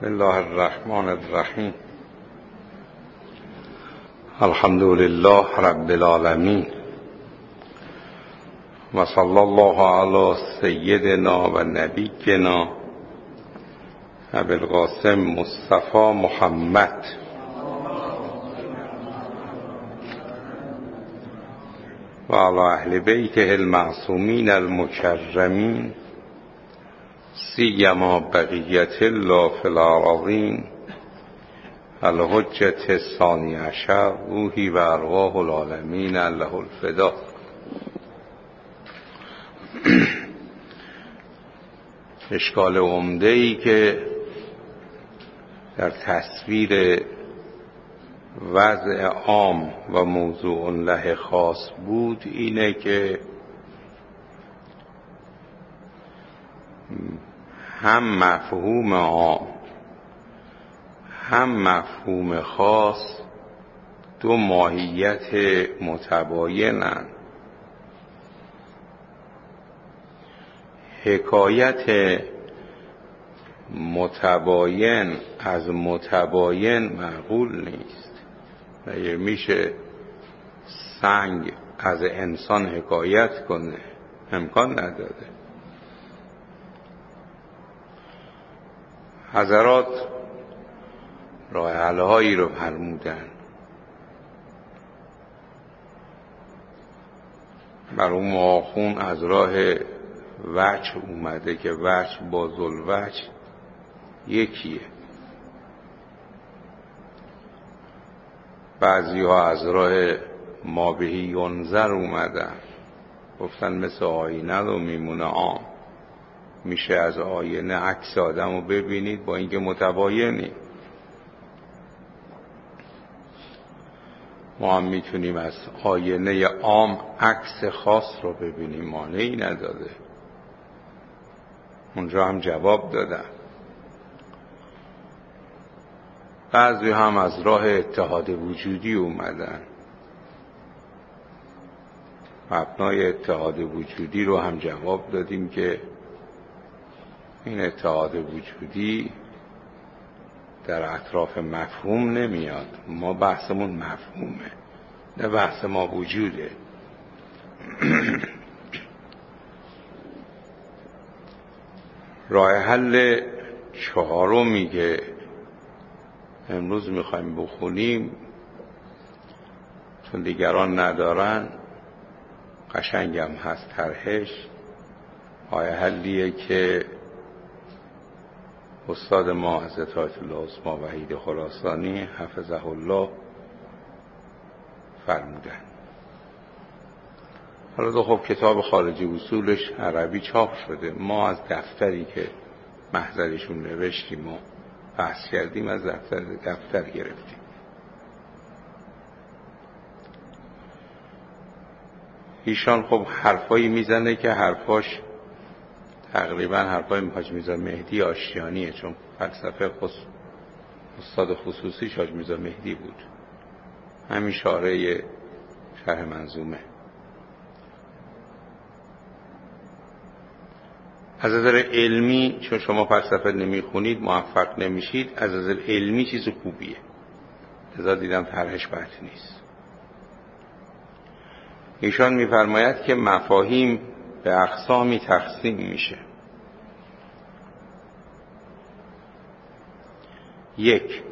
بسم الله الرحمن الرحیم. الحمد لله رب العالمین و صلی الله علی سیدنا و نبینا ابی القاسم مصطفی محمد و علی اهل بیته المعصومین المکرمین سیما بقیت الله فی الارضین الحجة الثانی عشر روحی و ارواح العالمین له الفدا. اشکال عمده‌ای که در تصویر وضع عام و موضوع له خاص بود اینه که هم مفهوم عام هم مفهوم خاص دو ماهیت متباینند. حکایت متباین از متباین معقول نیست. مگه میشه سنگ از انسان حکایت کنه؟ امکان نداره. حضرات راه حل‌هایی رو فرمودن. مرحوم آخون از راه وجه اومده که وجه با ذوالوجه یکیه. بعضی ها از راه ما بهی ینظر اومدن، گفتن مثل آینه رو میمونه عام، میشه از آینه عکس آدم رو ببینید با اینکه متباینی. ما هم میتونیم از آینه عام عکس خاص رو ببینیم، مانعی نداره. اونجا هم جواب دادن. بعضی هم از راه اتحاد وجودی اومدن. مبنای اتحاد وجودی رو هم جواب دادیم که این اتحاد وجودی در اطراف مفهوم نمیاد. ما بحثمون مفهومه، نه بحث ما وجوده. راه حل چهارمی که امروز میخوایم بخونیم، چون دیگران ندارن، قشنگم هست طرحش. راه حلیه که استاد ما حضرت آیت الله عظمی وحید خراسانی حفظه الله فرمودن. حالا خب کتاب خارجی اصولش عربی چاپ شده. ما از دفتری که محضرشون نوشتیم و بحث کردیم از دفتر گرفتیم. ایشان خب حرفایی میزنه که حرفاش تقریبا حرفای حاج میرزا مهدی آشتیانیه، چون فلسفه استاد خصوصیش حاج میرزا مهدی بود. همین شارع شرح منظومه. از نظر علمی، چون شما فلسفه نمیخونید موفق نمیشید، از نظر علمی چیز خوبیه. لذا دیدم طرحش بد نیست. ایشان میفرماید که مفاهیم به اقسامی تقسیم میشه. یک،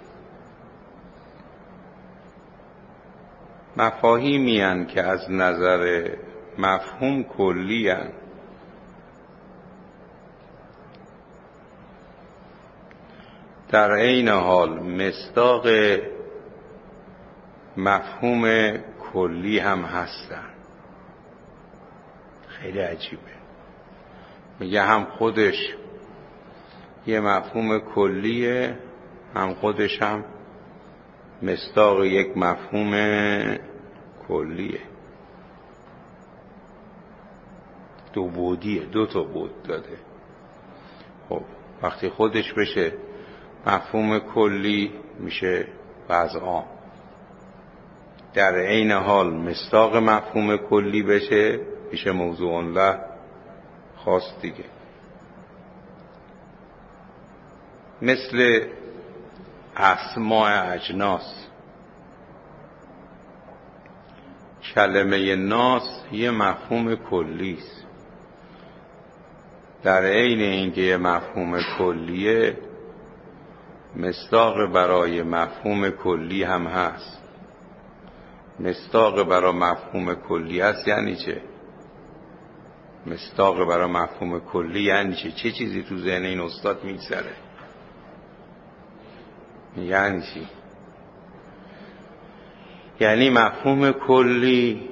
مفاهیمی هستند که از نظر مفهوم کلی هستند، در عین حال مصداق مفهوم کلی هم هستند. خیلی عجیبه. میگه هم خودش یه مفهوم کلیه، هم خودش هم مصداق یک مفهوم کلیه. دو بعدیه، دو تا بعد داده. خب وقتی خودش بشه مفهوم کلی میشه وضع عام، در عین حال مصداق مفهوم کلی بشه میشه موضوع له خاص دیگه. مثل اسماء اجناس. کلمه ناس یه مفهوم کلی است، در عین اینکه یه مفهوم کلیه مصداق برای مفهوم کلی هم هست. مصداق برای مفهوم کلی هست یعنی چه؟ مصداق برای مفهوم کلی یعنی چه؟ چه چیزی تو ذهن این استاد میگذره؟ یعنی چی؟ یعنی مفهوم کلی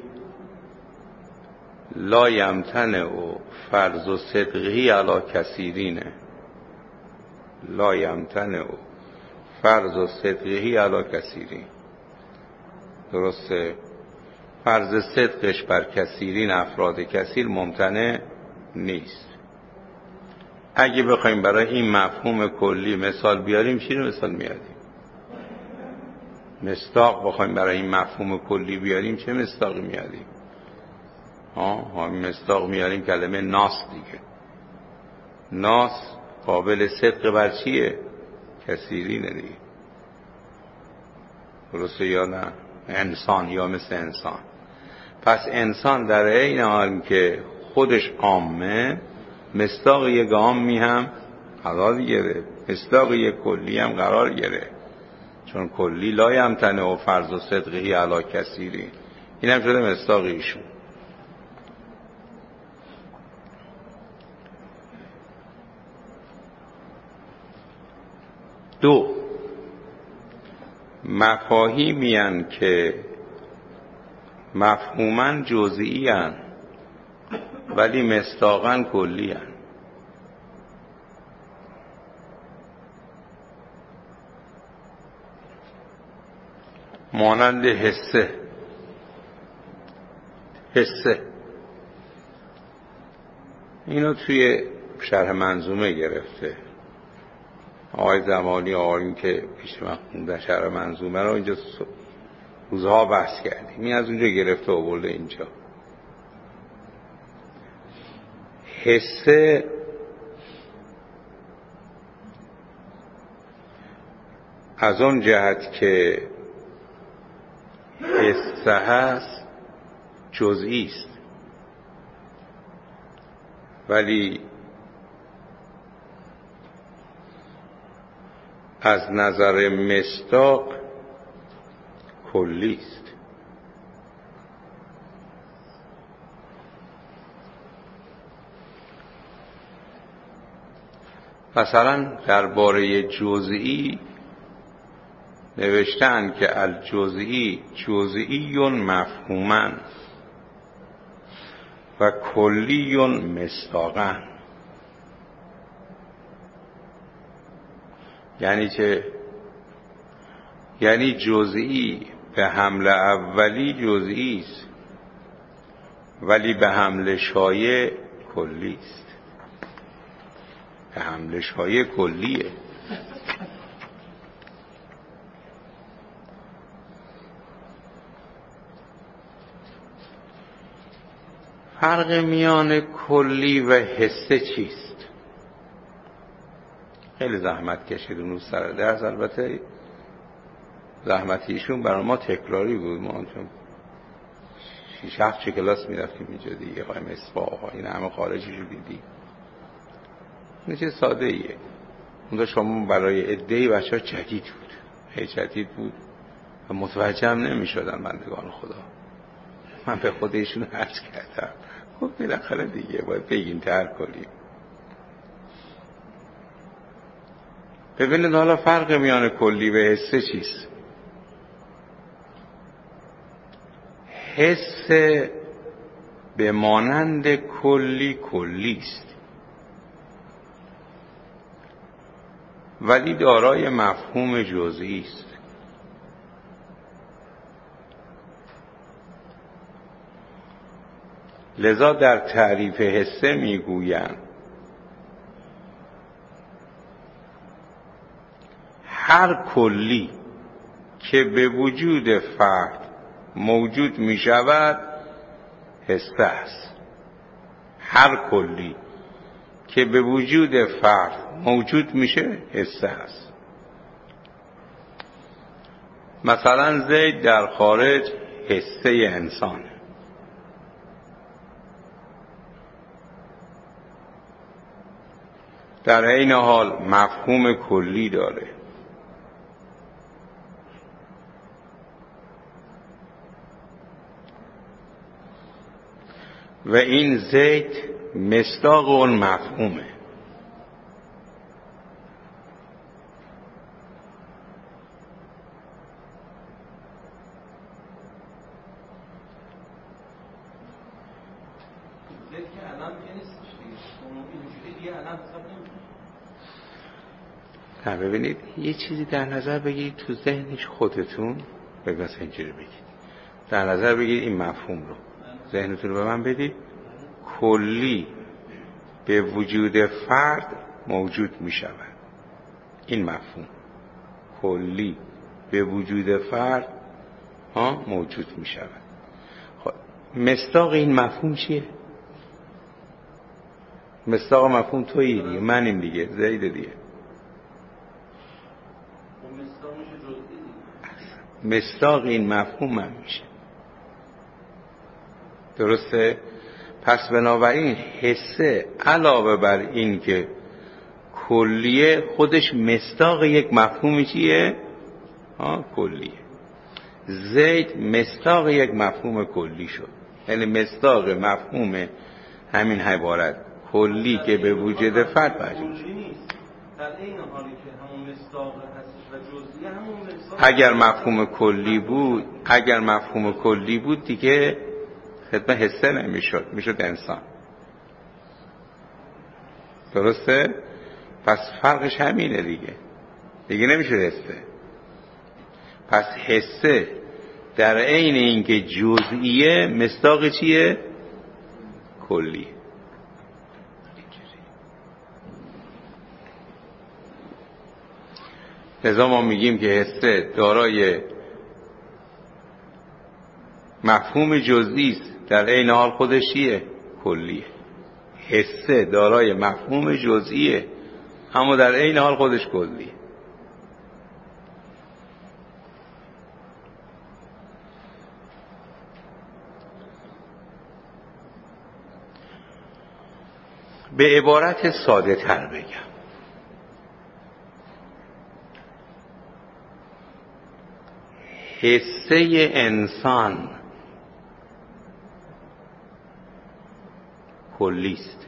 لا یمتنع و فرض و صدقی علی کثیرینه. لا یمتنع و فرض و صدقی علی کثیرین. درسته؟ فرض صدقش بر کثیرین، افراد کثیر ممتنع نیست. اگه بخوایم برای این مفهوم کلی مثال بیاریم چی رو مثال میاریم؟ مصداق بخوایم برای این مفهوم کلی بیاریم چه مصداقی میاریم؟ مصداق میاریم کلمه ناس دیگه. ناس قابل صدق بر چیه؟ کثیرینه دیگه. درسته یا نه؟ انسان یا مثل انسان. پس انسان در عین حال که خودش عامه، مصداق یک عامی هم قرار گرفت، مصداق یک کلی هم قرار گرفت. چون کلی لا یمتنع و فرض و صدقی علی کثیرین، این هم شده مصداق ایشون. دو، مفاهیمی هستند که مفهوماً جزئی هستند ولی مصداقاً کلی هستند. مانند حسه. اینو توی شرح منظومه گرفته آقای زمانی، آقایون که پیش من خوندن شرح منظومه رو اینجا روزها بحث کردیم. این از اونجا گرفته و برده اینجا. حسه از اون جهت که حسه هست جزئی است، ولی از نظر مصداق کلی است. مثلا درباره جزئی نوشتن که الجزئی جزئی مفهوما و کلی مصداقا. یعنی چه؟ یعنی جزئی به حمل اولی جزئی است ولی به حمل شایع کلی است. به حمل شایع کلیه. فرق میان کلی و حسه چیست؟ خیلی زحمت کشید اون سر درس. البته زحمتیشون برای ما تکراری بود، ما چون 6-7 کلاس میرفتیم اینجا دیگه، قایم اصفاها این همه خارجی رو دیدیم. این چیز ساده ایه. اونجا شما برای عده‌ای بچه‌ها جدید بود، خیلی جدید بود و متوجه هم نمی شدن بندگان خدا. من به خود ایشون عرض کردم خب بالاخره دیگه باید بگیم ترک کنیم. ببینید حالا فرق میان کلی و حسه چیست؟ حسه به مانند کلی کلی است ولی دارای مفهوم جزئی است. لذا در تعریف حسه میگویند هر کلی که به وجود فرد موجود می شود حسه است. هر کلی که به وجود فرد موجود میشه حسه هست. مثلا زید در خارج حسه انسانه، در این حال مفهوم کلی داره. و این زید مصداق اون مفهومه. نه ببینید، یه چیزی در نظر بگیرید تو ذهنش خودتون، بگید اینجوری بگید، در نظر بگیرید این مفهوم رو، ذهنتون رو به من بدید. کلی به وجود فرد موجود می شود. این مفهوم کلی به وجود فرد موجود می شود. خب مصداق این مفهوم چیه؟ مصداق مفهوم تویی دیگه، منیم دیگه، زید دیگه. مصداق این مفهوم من میشه. درسته؟ پس بنابراین حسه علاوه بر این که کلیه، خودش مصداق یک مفهومی چیه؟ کلیه. زید مصداق یک مفهوم کلی شد، یعنی مصداق مفهوم همین عبارت کلی که به وجود فرد واجب شد. در این حالی که همون مصداق هستش و جزئی همون مصداق، اگر مفهوم کلی بود دیگه خدمت حسه نمیشد، میشد انسان. درسته؟ پس فرقش همینه دیگه نمیشد حسه. پس حسه در عین اینکه جزئیه مصداق چیه؟ کلی. لذا ما میگیم که حسه دارای مفهوم جزئی است، در عین حال خودش چیه؟ کلیه. حسه دارای مفهوم جزئیه، اما در عین حال خودش کلیه. به عبارت ساده تر بگم، حسه انسان کلیست.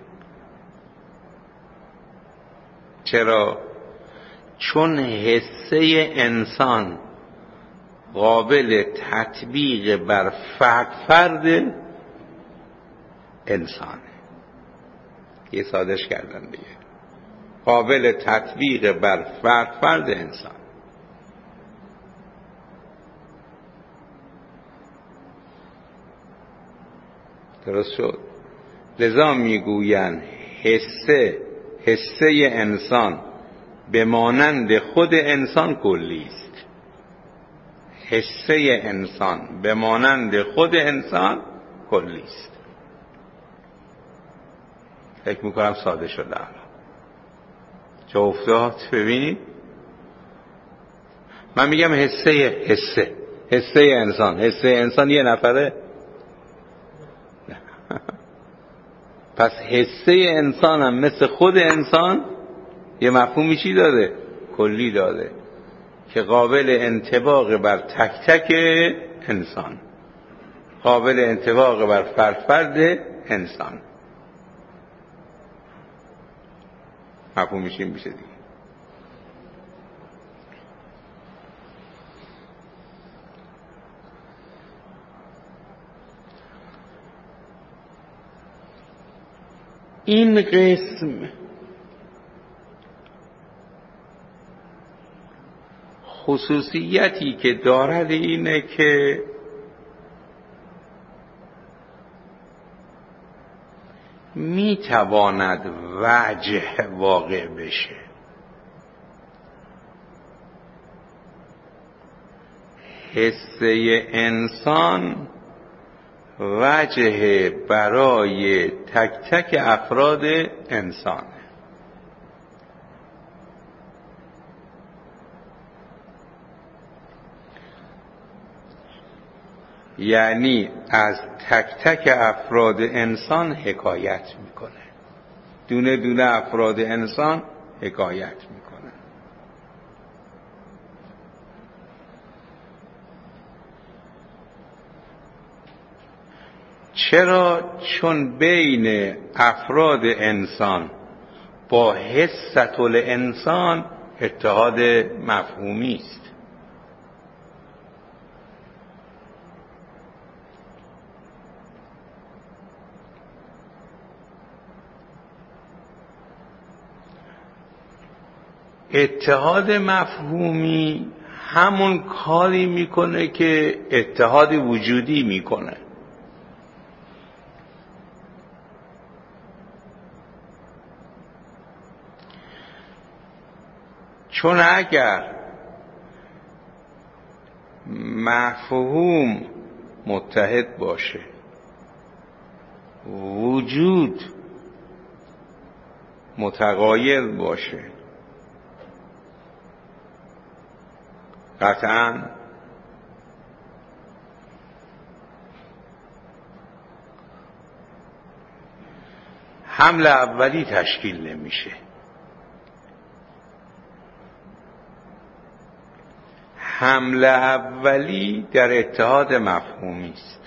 چرا؟ چون حسه انسان قابل تطبیق بر فرد انسانه. یه سادش کردن دیگه، قابل تطبیق بر فرد انسان. درست شد؟ لذا میگویند حسه انسان به مانند خود انسان کلی است. حسه انسان به مانند خود انسان کلی است. فکر میکنم ساده شده الان. چه افتاد؟ ببینید، من میگم حسه انسان یه نفره. پس حسه انسان هم مثل خود انسان یه مفهومی چی داده؟ کلی داده، که قابل انطباق بر تک تک انسان، قابل انطباق بر فرد انسان. مفهومش این میشه دیگه. این قسم خصوصیتی که دارد اینه که میتواند وجه واقع بشه. حسه انسان وجه برای تک تک افراد انسانه. یعنی از تک تک افراد انسان حکایت میکنه، دونه دونه افراد انسان حکایت میکنه. چرا؟ چون بین افراد انسان با حست الانسان اتحاد مفهومی است. اتحاد مفهومی همون کاری میکنه که اتحاد وجودی میکنه. چون اگر مفهوم متحد باشه، وجود متغایر باشه، قطعاً حمل اولی تشکیل نمیشه. حمل اولی در اتحاد مفهومی است.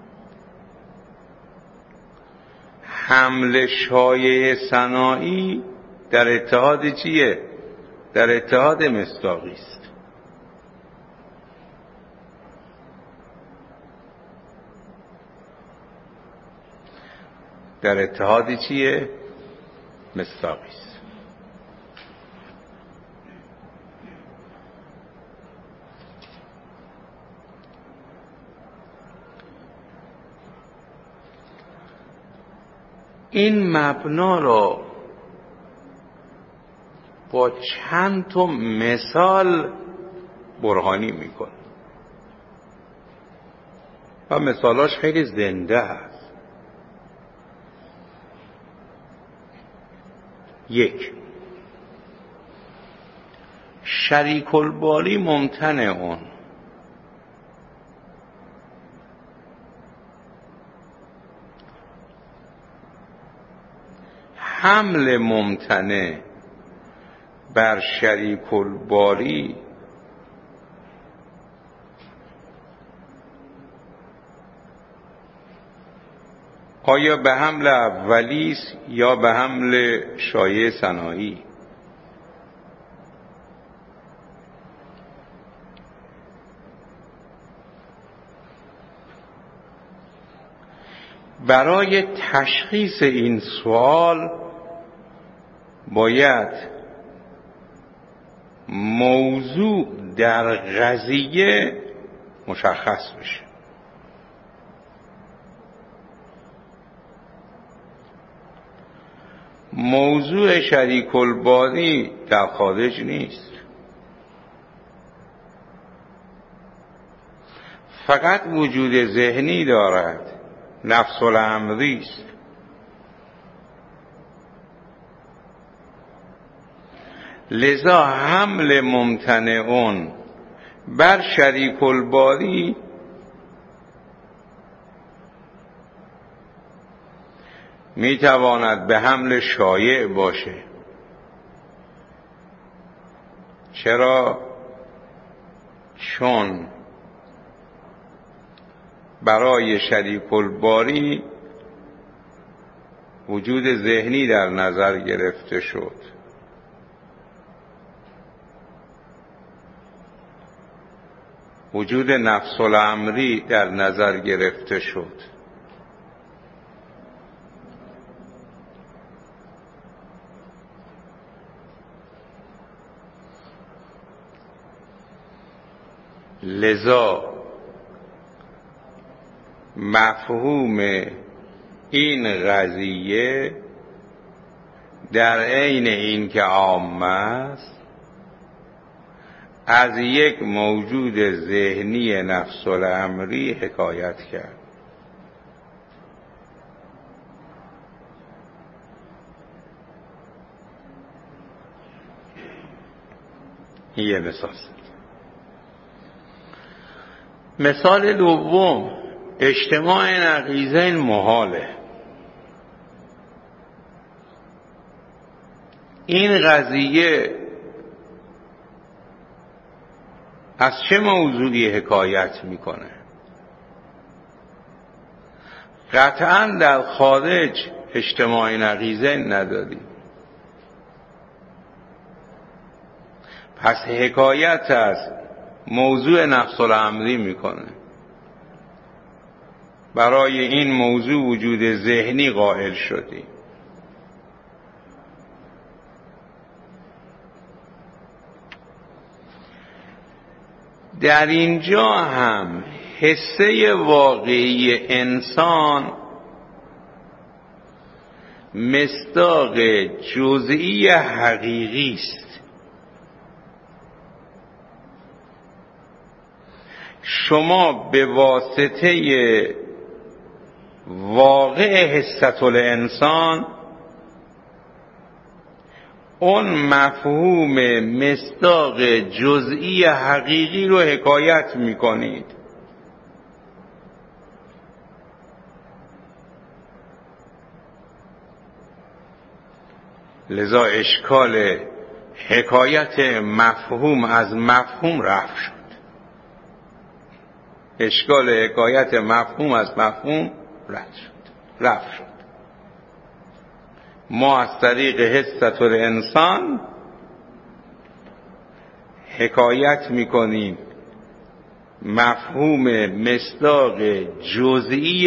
حمل شایعه ثنایی در اتحاد چیه؟ در اتحاد مصداقی است. در اتحاد چیه؟ مصداقی است. این مبنا را با چند تا مثال برهانی میکنه و مثالاش خیلی زنده هست. یک، شریک الباری ممتنع اون. حمل ممتنع بر شریک الباری آیا به حمل اولی است یا به حمل شایعه ثنایی؟ برای تشخیص این سوال باید موضوع در قضیه مشخص بشه. موضوع شریک الباری در خارج نیست، فقط وجود ذهنی دارد، نفس الامری است. لذا حمل ممتنعون بر شریک الباری میتواند به حمل شایع باشه. چرا؟ چون برای شریک الباری وجود ذهنی در نظر گرفته شد، وجود نفس الامری در نظر گرفته شد. لذا مفهوم این قضیه در عین این که عام است، از یک موجود ذهنی نفس الامری حکایت کرد. این یه مثال. مثال دوم، اجتماع نقیضین محاله. این قضیه از چه موضوعی حکایت میکنه؟ قطعا در خارج اجتماع نقیضین نداریم. پس حکایت از موضوع نفس الامری میکنه. برای این موضوع وجود ذهنی قائل شدیم. در اینجا هم حسه واقعی انسان مصداق جزئی حقیقی است. شما به واسطه واقع حسة الانسان اون مفهوم مصداق جزئی حقیقی رو حکایت میکنید. لذا اشکال حکایت مفهوم از مفهوم رفع شد. اشکال حکایت مفهوم از مفهوم رفع شد. ما از طریق حسة الانسان حکایت میکنیم مفهوم مصداق جزئی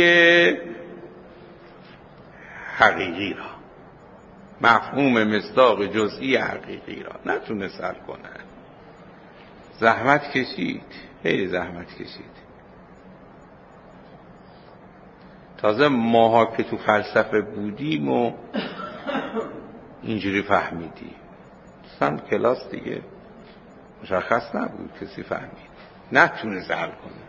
حقیقی را. مفهوم مصداق جزئی حقیقی را نتونه سر کنه. زحمت کشید، خیلی زحمت کشید. تازه ماها که تو فلسفه بودیم و اینجوری فهمیدیم. اصلا کلاس دیگه مشخص نبود کسی فهمید، نتونه حل کنه.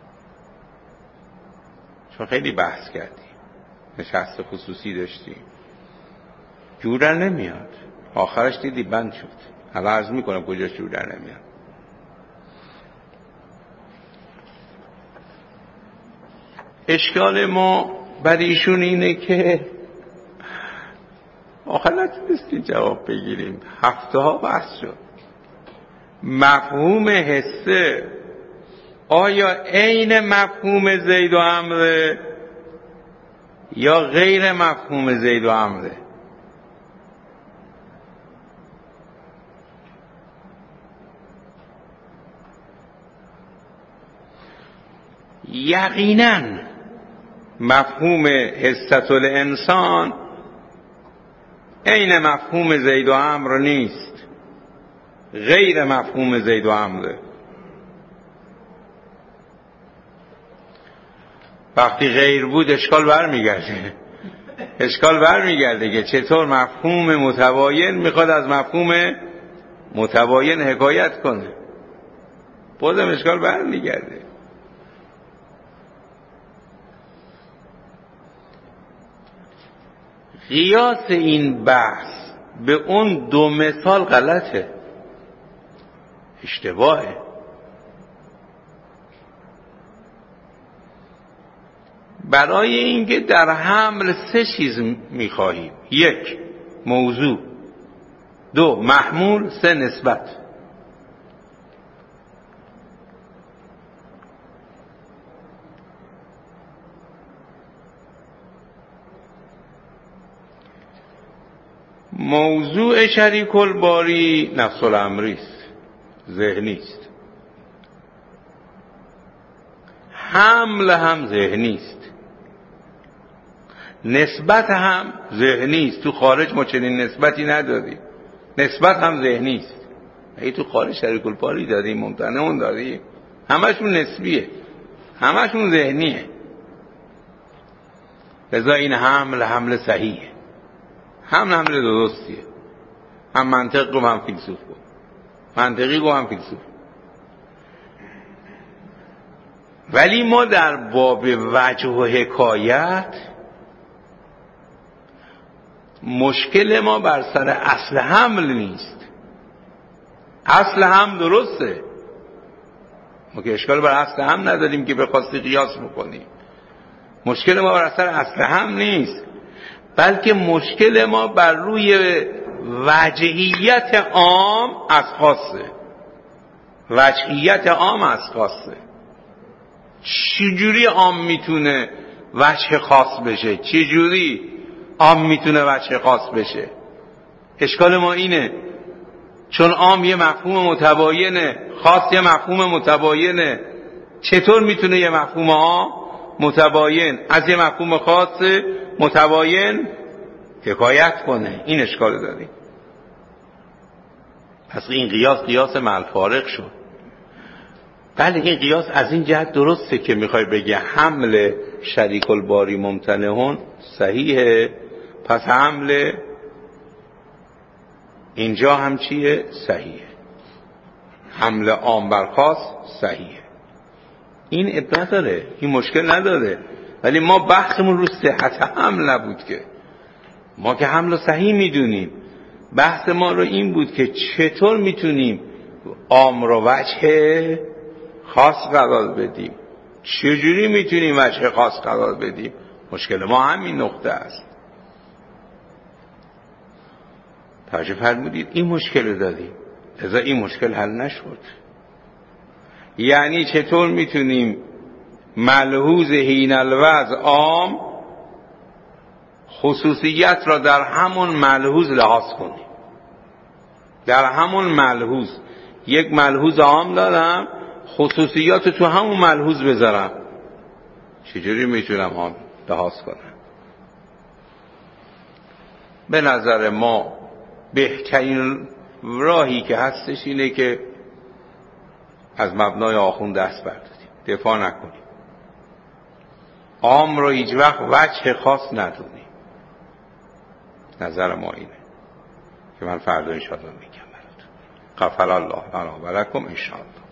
چون خیلی بحث کردیم، نشست خصوصی داشتیم، جور در نمیاد. آخرش دیدی بند شد. حالا عرض میکنم کجاش جور در نمیاد. اشکال ما بر ایشون اینه که آخر نتونستیم جواب بگیریم. هفته ها بحث شد. مفهوم حسه آیا عین مفهوم زید و عمره یا غیر مفهوم زید و عمره؟ یقیناً مفهوم حسة الانسان عین مفهوم زید و عمرو نیست، غیر مفهوم زید و عمره. وقتی غیر بود اشکال برمیگرده که چطور مفهوم متباین میخواد از مفهوم متباین حکایت کنه. بازم اشکال برمیگرده. قیاس این بحث به اون دو مثال غلطه، اشتباهه. برای اینکه در حمل 3 چیز میخواهیم: 1 موضوع، 2 محمول، 3 نسبت. موضوع شریک الباری نفس الامری است، ذهنی است. حمل هم ذهنی است، نسبت هم ذهنی است. تو خارج ما چنین نسبتی نداریم. نسبت هم ذهنی است. ای تو خارج شریک الباری داریم، ممتنعون داریم، همشون نسبیه، همشون ذهنیه. لذا این حمل صحیحه، حمل درستیه. هم منطق رو هم فیلسوف رو، منطقی رو هم فیلسوف. ولی ما در باب وجه و حکایت مشکل ما بر سر اصل حمل نیست. اصل هم درسته، ما که اشکال بر اصل هم نداریم که بخواستی قیاس بکنیم. مشکل ما بر اثر اصل هم نیست، بلکه مشکل ما بر روی وجهیت عام از خاصه. وجهیت عام از خاصه. چجوری عام میتونه وجه خاص بشه؟ چجوری عام میتونه وجه خاص بشه؟ اشکال ما اینه، چون عام یه مفهوم متباینه، خاص یه مفهوم متباینه. چطور میتونه یه مفهوم عام متباین از یه مفهوم خاص متباین حکایت کنه؟ این اشکال داریم. پس این قیاس ملفارق شد. بله این قیاس از این جهت درسته که میخوای بگه حمل شریک الباری ممتنعون صحیحه، پس حمل اینجا هم چیه؟ صحیحه. حمل عام بر خاص صحیحه. این اب نداره، این مشکل نداره. ولی ما بحثمون رو صحت حمل نبود که، ما که حمل صحیح میدونیم. بحث ما رو این بود که چطور میتونیم عام رو وجه خاص قرار بدیم، چجوری میتونیم وجه خاص قرار بدیم. مشکل ما همین نقطه است. توجه فرمودید؟ این مشکل داریم، لذا این مشکل حل نشد. یعنی چطور میتونیم ملحوظ حین الوضع عام خصوصیت را در همون ملحوظ لحاظ کنیم. در همون ملحوظ یک ملحوظ عام دارم، خصوصیات تو همون ملحوظ بذارم. چجوری میتونم عام لحاظ کنم؟ به نظر ما بهترین راهی که هستش اینه که از مبنای آخوند دست برداریم، دفاع نکنیم، عام رو هیچ وقت وجه خاص ندونیم. نظر ما اینه که من فردا انشاءالله میگم براتون. غفر الله لنا و لکم انشاءالله.